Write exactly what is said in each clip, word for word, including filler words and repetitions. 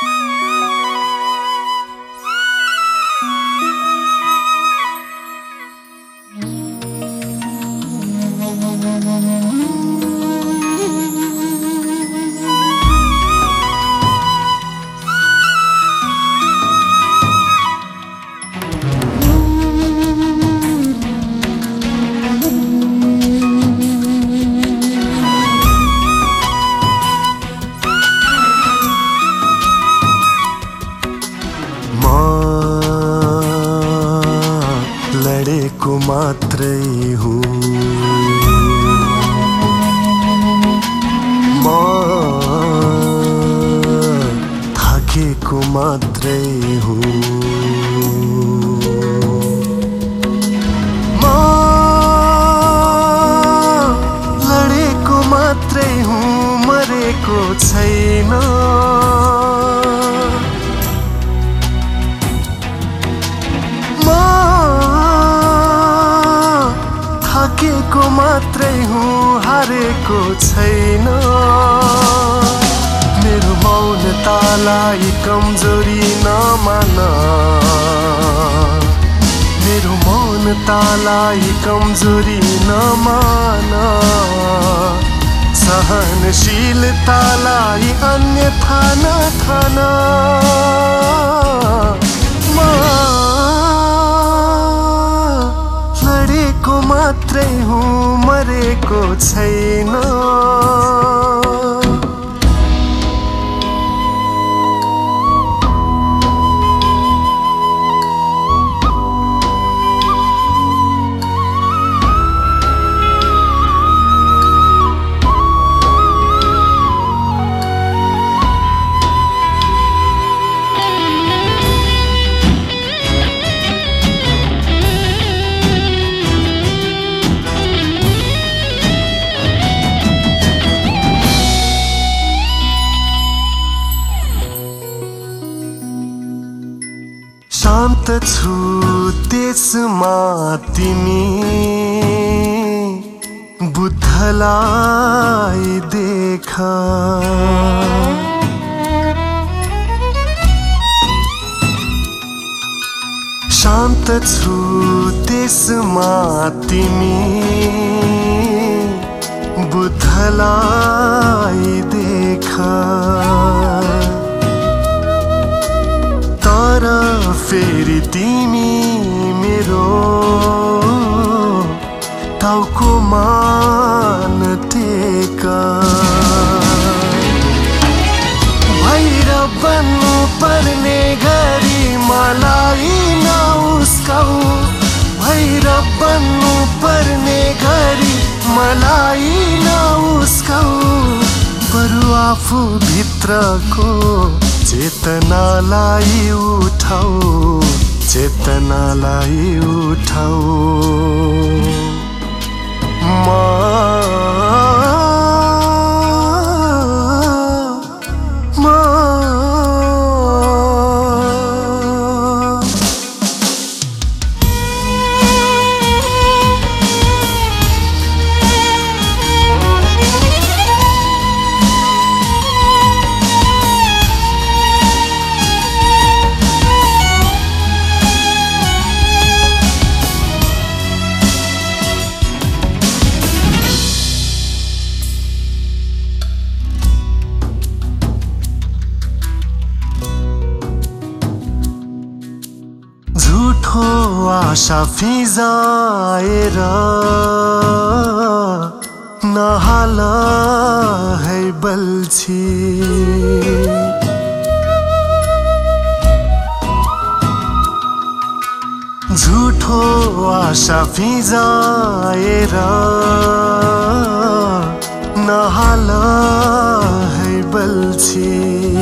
लडेको मात्रै हुँ म थाकेको मात्रै हुँ म लडेको मात्रै हुँ मरेको छैन थाकेको मात्रै हुँ हारेको छैन मेरो मौनतालाई कमजोरी नमान मेरो मौनतालाई कमजोरी नमान सहनशीलतालाई अन्यथा नठान लडेको मात्रै हुँ मरेको छैन शान्त छु त्यसमा तिमी बुद्धलाई देख शान्त छु त्यसमा तिमी बुद्धलाई देख तर फेरि तिमी मेरो टाउको मान टेक भैर बन्नु पर्ने गरी मलाई नउस्काऊ भैर बन्नु पर्ने गरी मलाई नउस्काऊ बरु आफू भित्रको चेतनालाई उठाऊ चेतनालाई उठाऊ म म झुठो आशा फिजाएर नहाल है बल्छी झुठो आशा फिजाएर नहाल है बल्छी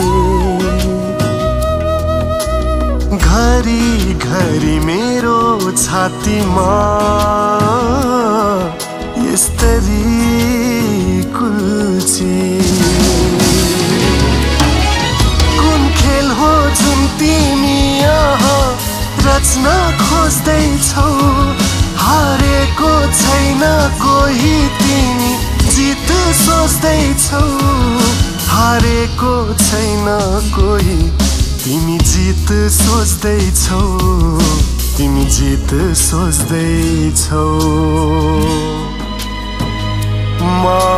घरी घरी मेरो छातीमा यस्तरी कुल्ची कुन खेल हो जुन तिमी यहाँ रच्न खोज्दैछौ हारेको छैन कोही तिमी जित सोच्दैछौ हारे हारेको छैन कोही तिमी जित सोच्दैछौ तिमी जित सोच्दैछौ म